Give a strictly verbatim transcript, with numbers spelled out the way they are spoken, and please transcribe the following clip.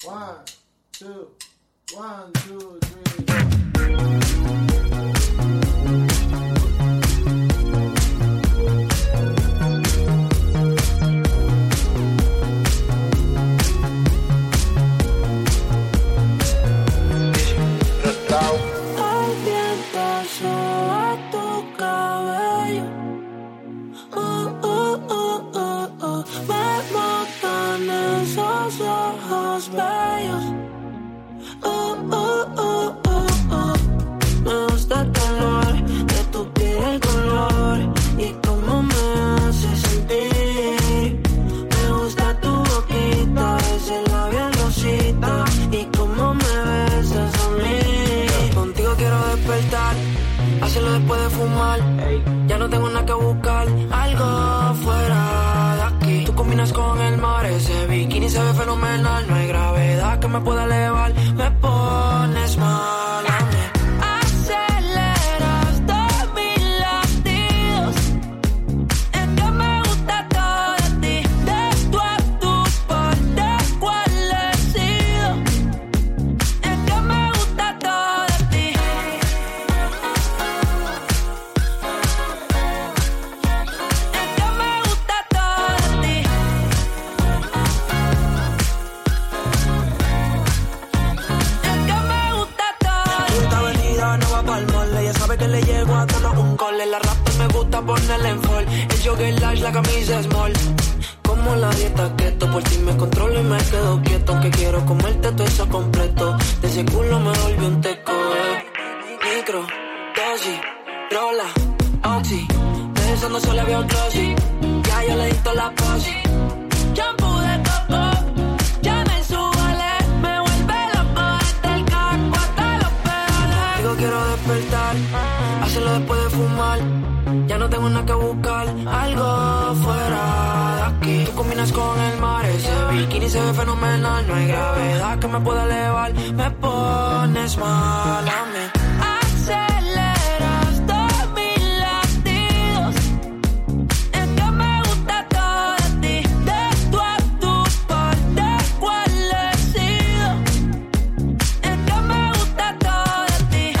One, two, one, two, three. Hacerlo después de fumar. Ya no tengo nada que buscar. Algo fuera de aquí. Tú combinas con el mar. Ese bikini se ve fenomenal. No hay gravedad que me pueda elevar. Me pones mal a mí. Aceleras todos mis latidos. Es que me gusta todo de ti. De tú a tú, por de cuál he sido. Es que me gusta todo de ti. Que le llego a todos un gol. En la rap me gusta ponerle en fall. El jogger large, la camisa small. Como la dieta keto. Por ti me controlo y me quedo quieto. Que quiero comerte todo eso completo. De ese culo me volví un teco, eh. Micro, dosis, rola, oxi. Pensando solo veo glossy. Ya yo le di toda la posi. Shampoo de coco. Ya me subale. Me vuelve loco desde el casco hasta los pedales. Digo quiero despertar. Hacerlo después de fumar. Ya no tengo nada que buscar. Algo fuera de aquí. Tú combinas con el mar. Ese bikini se ve fenomenal. No hay gravedad que me pueda elevar. Me pones mal a mí. Aceleras todos mis latidos. Es que me gusta todo de ti. De tú a tú, por de cuál he sido. Es que me gusta todo de ti.